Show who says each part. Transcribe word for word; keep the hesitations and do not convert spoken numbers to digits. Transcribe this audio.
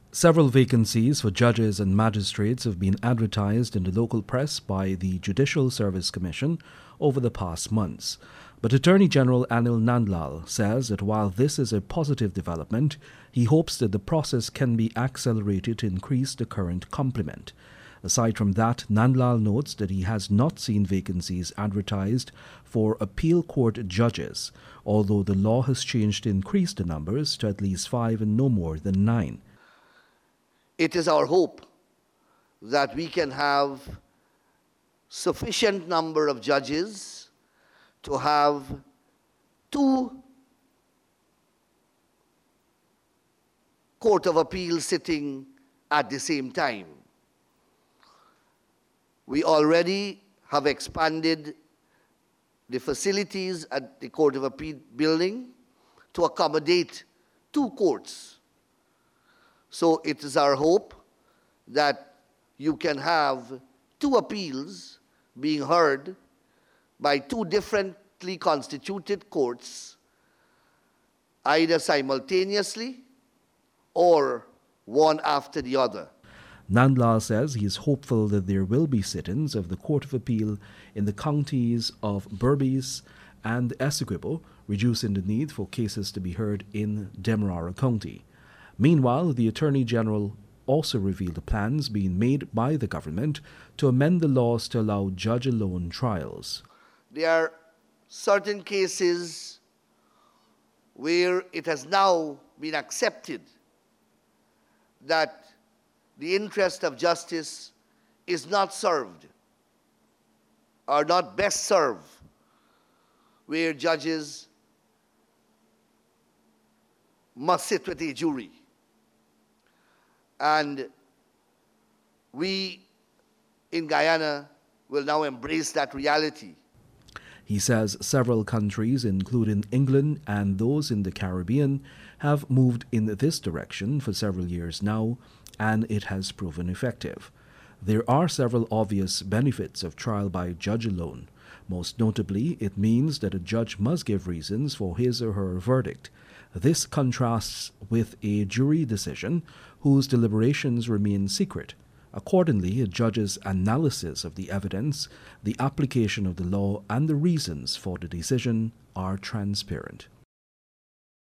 Speaker 1: Several vacancies for judges and magistrates have been advertised in the local press by the Judicial Service Commission over the past months. But Attorney General Anil Nandlal says that while this is a positive development, he hopes that the process can be accelerated to increase the current complement. Aside from that, Nandlal notes that he has not seen vacancies advertised for appeal court judges, although the law has changed to increase the numbers to at least five and no more than nine.
Speaker 2: It is our hope that we can have sufficient number of judges to have two Court of Appeal sitting at the same time. We already have expanded the facilities at the Court of Appeal building to accommodate two courts. So it is our hope that you can have two appeals being heard by two differently constituted courts, either simultaneously or one after the other.
Speaker 1: Nandlal says he is hopeful that there will be sit-ins of the Court of Appeal in the counties of Berbice and Essequibo, reducing the need for cases to be heard in Demerara County. Meanwhile, the Attorney General also revealed the plans being made by the government to amend the laws to allow judge-alone trials.
Speaker 2: There are certain cases where it has now been accepted that the interest of justice is not served or not best served, where judges must sit with a jury. And we in Guyana will now embrace that reality.
Speaker 1: He says several countries, including England and those in the Caribbean, have moved in this direction for several years now, and it has proven effective. There are several obvious benefits of trial by judge alone. Most notably, it means that a judge must give reasons for his or her verdict. This contrasts with a jury decision whose deliberations remain secret. Accordingly, a judge's analysis of the evidence, the application of the law, and the reasons for the decision are transparent.